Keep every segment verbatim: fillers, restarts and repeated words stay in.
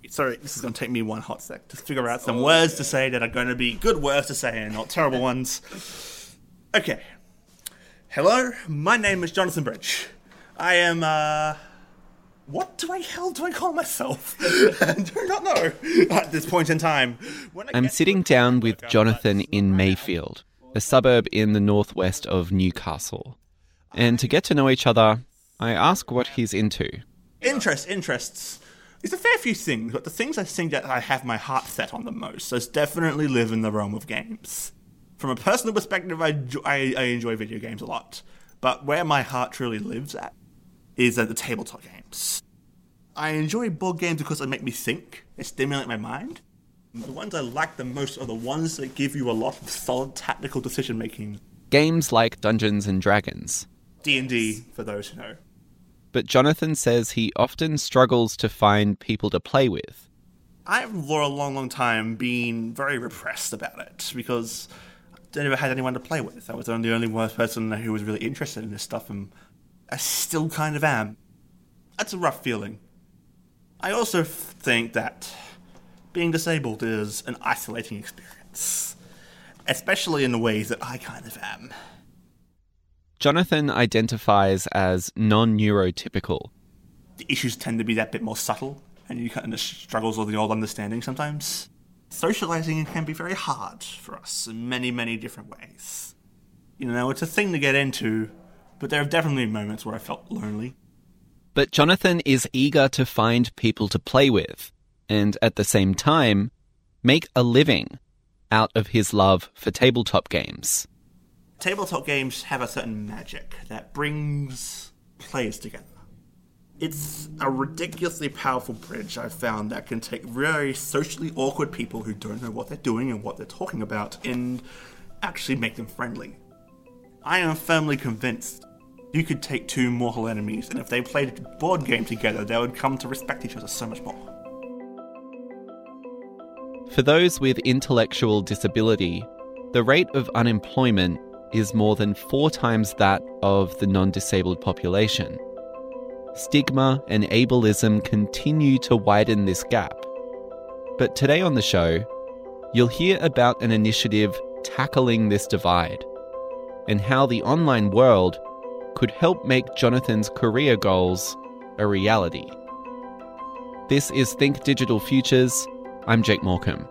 Sorry, this is going to take me one hot sec to figure out some words to say that are going to be good words to say and not terrible ones. Okay. Hello, my name is Jonathan Bridge. I am, uh... What do I hell do I call myself? I do not know at this point in time. When I I'm sitting down with Jonathan in Mayfield, a suburb in the northwest of Newcastle. And to get to know each other, I ask what he's into. Interests, interests. There's a fair few things, but the things I think that I have my heart set on the most is definitely live in the realm of games. From a personal perspective, I, I, I enjoy video games a lot. But where my heart truly lives at is at the tabletop games. I enjoy board games because they make me think. They stimulate my mind. The ones I like the most are the ones that give you a lot of solid tactical decision-making. Games like Dungeons and Dragons. D and D, for those who know. But Jonathan says he often struggles to find people to play with. I've, for a long, long time, been very repressed about it, because I never had anyone to play with. I was the only one person who was really interested in this stuff, and I still kind of am. That's a rough feeling. I also think that being disabled is an isolating experience, especially in the ways that I kind of am. Jonathan identifies as non-neurotypical. The issues tend to be that bit more subtle, and you kind of struggles with the old understanding sometimes. Socializing can be very hard for us in many, many different ways. You know, it's a thing to get into, but there have definitely been moments where I felt lonely. But Jonathan is eager to find people to play with, and at the same time, make a living out of his love for tabletop games. Tabletop games have a certain magic that brings players together. It's a ridiculously powerful bridge I've found that can take very socially awkward people who don't know what they're doing and what they're talking about and actually make them friendly. I am firmly convinced you could take two mortal enemies, and if they played a board game together, they would come to respect each other so much more. For those with intellectual disability, the rate of unemployment is more than four times that of the non-disabled population. Stigma and ableism continue to widen this gap. But today on the show, you'll hear about an initiative tackling this divide, and how the online world could help make Jonathan's career goals a reality. This is Think Digital Futures. I'm Jake Morecambe.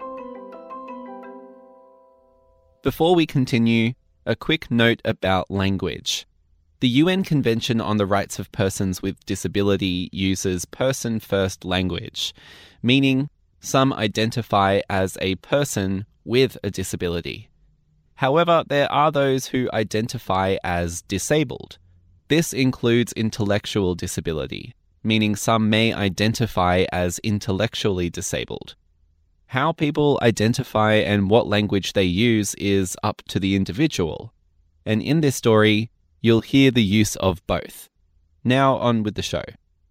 Before we continue, a quick note about language. The U N Convention on the Rights of Persons with Disability uses person-first language, meaning some identify as a person with a disability. However, there are those who identify as disabled. This includes intellectual disability, meaning some may identify as intellectually disabled. How people identify and what language they use is up to the individual. And in this story, you'll hear the use of both. Now on with the show.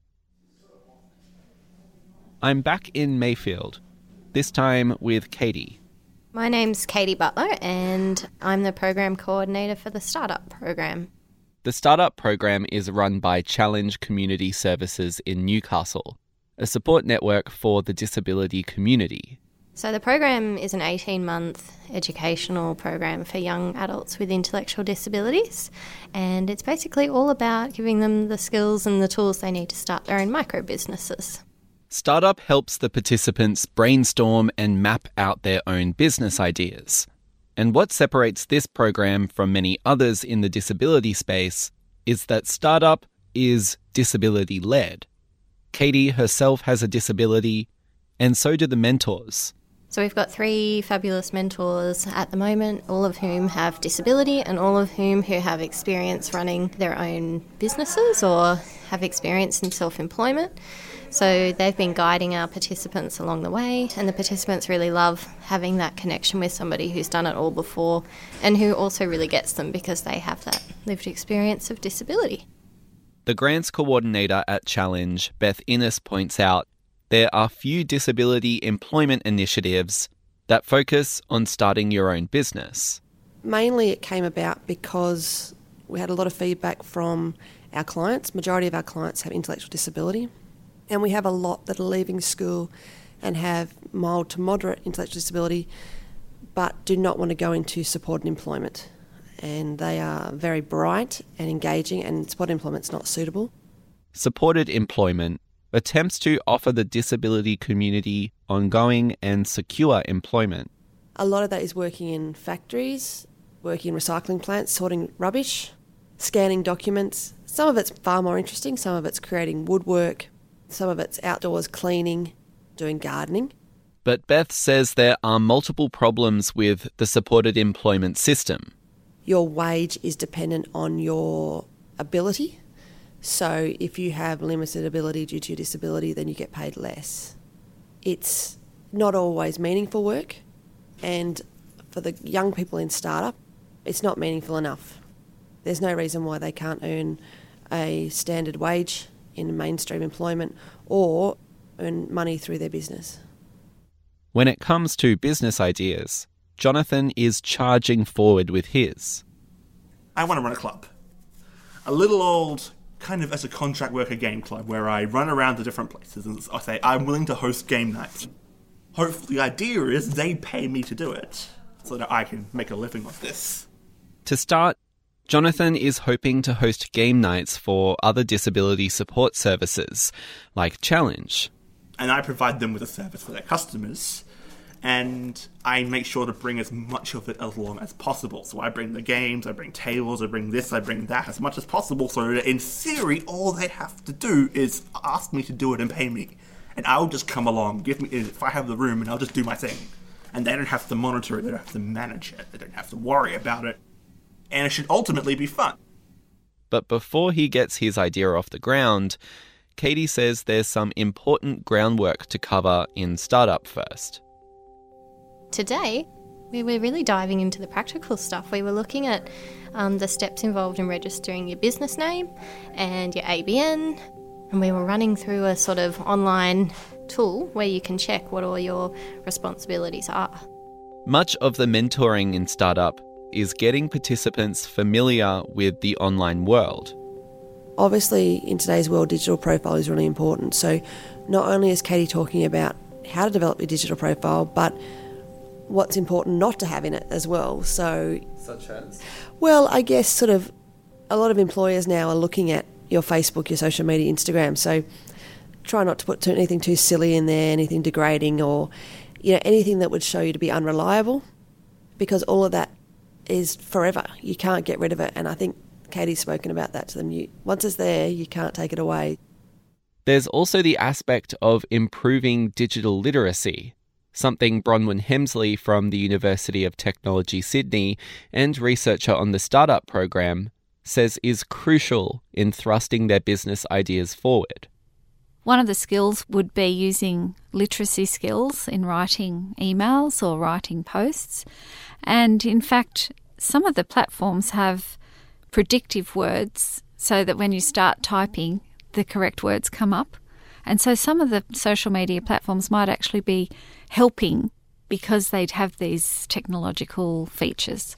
I'm back in Mayfield, this time with Katie. My name's Katie Butler, and I'm the program coordinator for the Startup program. The Startup program is run by Challenge Community Services in Newcastle, a support network for the disability community. So the program is an eighteen-month educational program for young adults with intellectual disabilities, and it's basically all about giving them the skills and the tools they need to start their own micro-businesses. Startup helps the participants brainstorm and map out their own business ideas. And what separates this program from many others in the disability space is that Startup is disability-led. Katie herself has a disability, and so do the mentors. So we've got three fabulous mentors at the moment, all of whom have disability and all of whom who have experience running their own businesses or have experience in self-employment. So they've been guiding our participants along the way, and the participants really love having that connection with somebody who's done it all before and who also really gets them because they have that lived experience of disability. The grants coordinator at Challenge, Beth Innes, points out there are few disability employment initiatives that focus on starting your own business. Mainly it came about because we had a lot of feedback from our clients. Majority of our clients have intellectual disability, and we have a lot that are leaving school and have mild to moderate intellectual disability but do not want to go into supported employment. And they are very bright and engaging, and supported employment's not suitable. Supported employment attempts to offer the disability community ongoing and secure employment. A lot of that is working in factories, working in recycling plants, sorting rubbish, scanning documents. Some of it's far more interesting, some of it's creating woodwork, some of it's outdoors cleaning, doing gardening. But Beth says there are multiple problems with the supported employment system. Your wage is dependent on your ability. So if you have limited ability due to your disability, then you get paid less. It's not always meaningful work, and for the young people in startup, it's not meaningful enough. There's no reason why they can't earn a standard wage in mainstream employment or earn money through their business. When it comes to business ideas, Jonathan is charging forward with his. I want to run a club. A little old, kind of as a contract worker game club where I run around to different places and I say, I'm willing to host game nights. Hopefully the idea is they pay me to do it so that I can make a living off this. To start, Jonathan is hoping to host game nights for other disability support services, like Challenge. And I provide them with a service for their customers, and I make sure to bring as much of it along as possible. So I bring the games, I bring tables, I bring this, I bring that, as much as possible, so that in theory, all they have to do is ask me to do it and pay me. And I'll just come along, give me, if I have the room, and I'll just do my thing. And they don't have to monitor it, they don't have to manage it, they don't have to worry about it. And it should ultimately be fun. But before he gets his idea off the ground, Katie says there's some important groundwork to cover in Startup First. Today, we were really diving into the practical stuff. We were looking at um, the steps involved in registering your business name and your A B N, and we were running through a sort of online tool where you can check what all your responsibilities are. Much of the mentoring in Startup is getting participants familiar with the online world. Obviously, in today's world, digital profile is really important. So not only is Katie talking about how to develop your digital profile, but what's important not to have in it as well. So, Such as? Well, I guess sort of a lot of employers now are looking at your Facebook, your social media, Instagram. So try not to put too, anything too silly in there, anything degrading, or you know anything that would show you to be unreliable, because all of that is forever. You can't get rid of it, and I think Katie's spoken about that to them. You, once it's there, you can't take it away. There's also the aspect of improving digital literacy, something Bronwyn Hemsley from the University of Technology Sydney and researcher on the Startup program says is crucial in thrusting their business ideas forward. One of the skills would be using literacy skills in writing emails or writing posts. And in fact, some of the platforms have predictive words so that when you start typing, the correct words come up. And so some of the social media platforms might actually be helping because they'd have these technological features.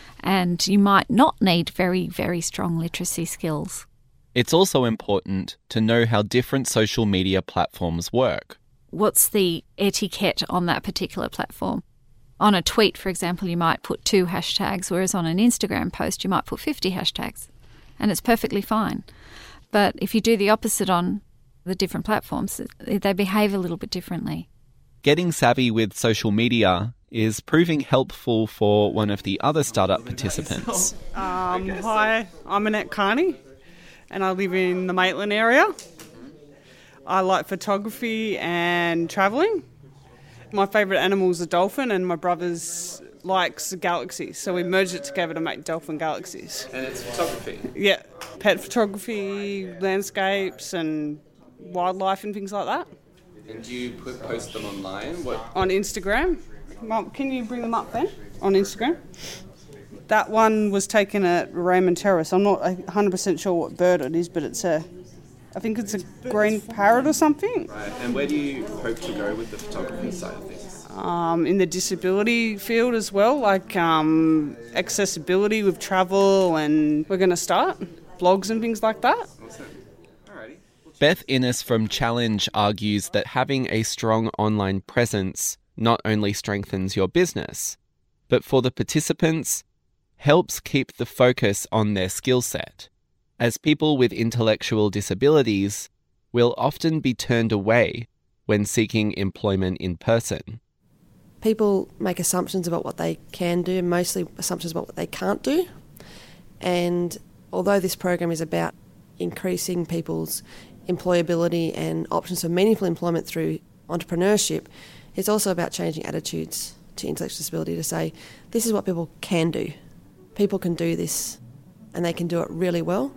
And you might not need very, very strong literacy skills. It's also important to know how different social media platforms work. What's the etiquette on that particular platform? On a tweet, for example, you might put two hashtags, whereas on an Instagram post, you might put fifty hashtags, and it's perfectly fine. But if you do the opposite on the different platforms, they behave a little bit differently. Getting savvy with social media is proving helpful for one of the other startup participants. Um, hi, I'm Annette Carney, and I live in the Maitland area. I like photography and travelling. My favourite animal is a dolphin, and my brother's likes galaxies, so we merged it together to make dolphin galaxies. And it's photography? Yeah, pet photography, landscapes and wildlife and things like that. And do you put, post them online? What? On Instagram. Mum, can you bring them up then? On Instagram. That one was taken at Raymond Terrace. I'm not one hundred percent sure what bird it is, but it's a, I think it's a green parrot or something. Right, and where do you hope to go with the photography side of things? Um, in the disability field as well, like um, accessibility with travel, and we're going to start blogs and things like that. Awesome. Alrighty. Well, Beth Innes from Challenge argues that having a strong online presence not only strengthens your business, but for the participants, helps keep the focus on their skill set, as people with intellectual disabilities will often be turned away when seeking employment in person. People make assumptions about what they can do, mostly assumptions about what they can't do. And although this program is about increasing people's employability and options for meaningful employment through entrepreneurship, it's also about changing attitudes to intellectual disability to say, this is what people can do. People can do this, and they can do it really well.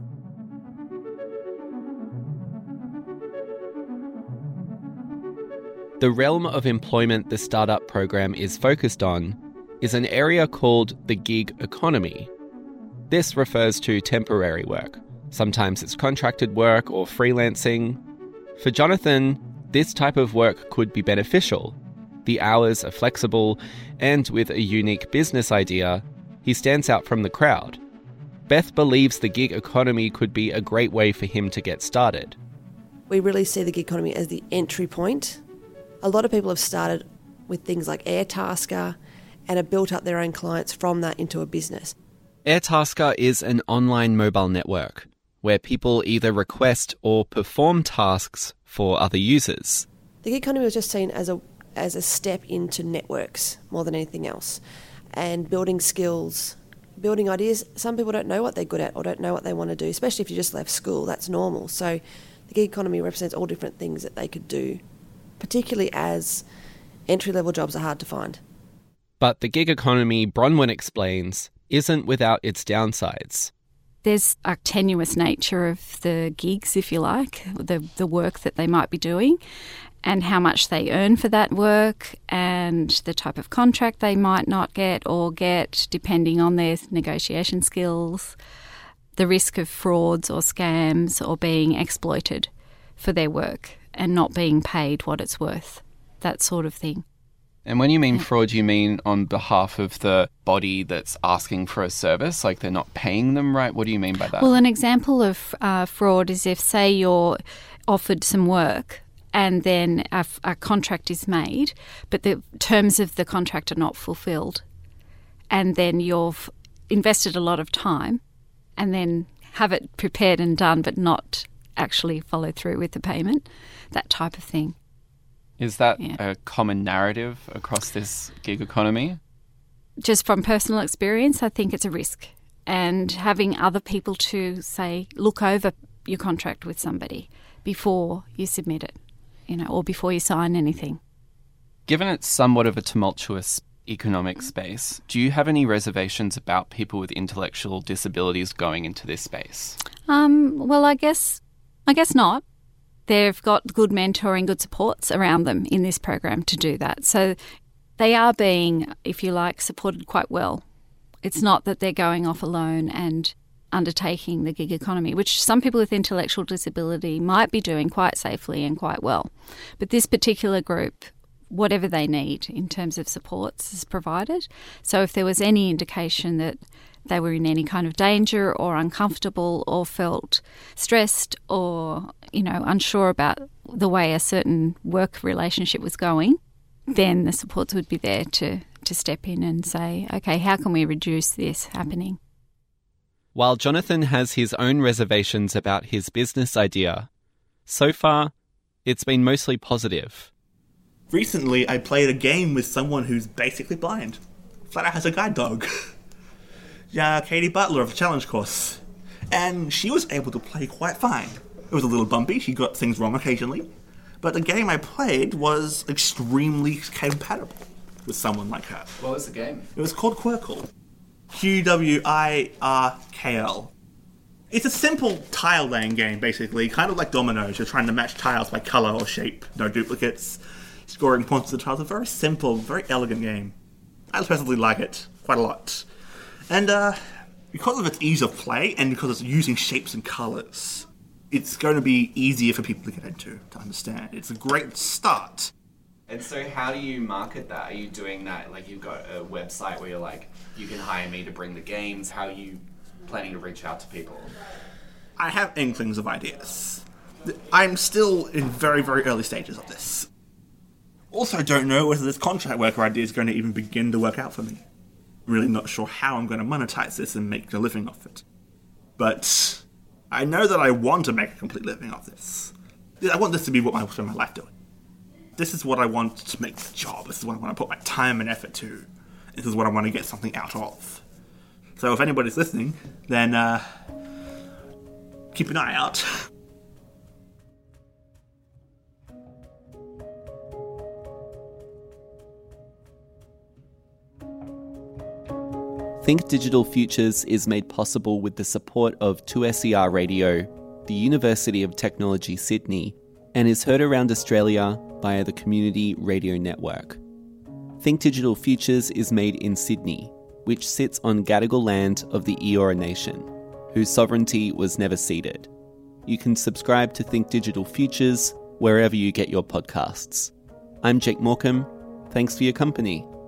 The realm of employment the startup program is focused on is an area called the gig economy. This refers to temporary work. Sometimes it's contracted work or freelancing. For Jonathan, this type of work could be beneficial. The hours are flexible, and with a unique business idea, he stands out from the crowd. Beth believes the gig economy could be a great way for him to get started. We really see the gig economy as the entry point. A lot of people have started with things like Airtasker and have built up their own clients from that into a business. Airtasker is an online mobile network where people either request or perform tasks for other users. The gig economy was just seen as a as a step into networks more than anything else, and building skills, building ideas. Some people don't know what they're good at or don't know what they want to do, especially if you just left school. That's normal. So the gig economy represents all different things that they could do, particularly as entry-level jobs are hard to find. But the gig economy, Bronwyn explains, isn't without its downsides. There's a tenuous nature of the gigs, if you like, the, the work that they might be doing, and how much they earn for that work, and the type of contract they might not get or get, depending on their negotiation skills, the risk of frauds or scams or being exploited for their work and not being paid what it's worth, that sort of thing. And when you mean fraud, you mean on behalf of the body that's asking for a service, like they're not paying them right? What do you mean by that? Well, an example of uh, fraud is if, say, you're offered some work and then a, a contract is made, but the terms of the contract are not fulfilled, and then you've invested a lot of time and then have it prepared and done but not actually follow through with the payment, that type of thing. Is that Yeah. a common narrative across this gig economy? Just from personal experience, I think it's a risk. And having other people to say, look over your contract with somebody before you submit it, you know, or before you sign anything. Given it's somewhat of a tumultuous economic space, do you have any reservations about people with intellectual disabilities going into this space? Um, well, I guess, I guess not. They've got good mentoring, good supports around them in this program to do that. So they are being, if you like, supported quite well. It's not that they're going off alone and undertaking the gig economy, which some people with intellectual disability might be doing quite safely and quite well. But this particular group, whatever they need in terms of supports is provided. So if there was any indication that they were in any kind of danger or uncomfortable or felt stressed or, you know, unsure about the way a certain work relationship was going, then the supports would be there to, to step in and say, okay, how can we reduce this happening? While Jonathan has his own reservations about his business idea, so far it's been mostly positive. Recently, I played a game with someone who's basically blind. Flat out has a guide dog. Yeah, Katie Butler of the Challenge course. And she was able to play quite fine. It was a little bumpy, she got things wrong occasionally. But the game I played was extremely compatible with someone like her. What was the game? It was called Quirkle. Q W I R K L. It's a simple tile-laying game, basically, kind of like dominoes. You're trying to match tiles by colour or shape, no duplicates. Scoring points to the tiles. A very simple, very elegant game. I personally like it quite a lot. And uh, because of its ease of play and because it's using shapes and colours, it's going to be easier for people to get into, to understand. It's a great start. And so how do you market that? Are you doing that, like you've got a website where you're like, you can hire me to bring the games? How are you planning to reach out to people? I have inklings of ideas. I'm still in very, very early stages of this. Also don't know whether this contract worker idea is going to even begin to work out for me. Really not sure how I'm going to monetize this and make a living off it. But I know that I want to make a complete living off this. I want this to be what I spend my life doing. This is what I want to make the job. This is what I want to put my time and effort to. This is what I want to get something out of. So if anybody's listening, then uh, keep an eye out. Think Digital Futures is made possible with the support of two S E R Radio, the University of Technology Sydney, and is heard around Australia via the Community Radio Network. Think Digital Futures is made in Sydney, which sits on Gadigal land of the Eora Nation, whose sovereignty was never ceded. You can subscribe to Think Digital Futures wherever you get your podcasts. I'm Jake Morecambe. Thanks for your company.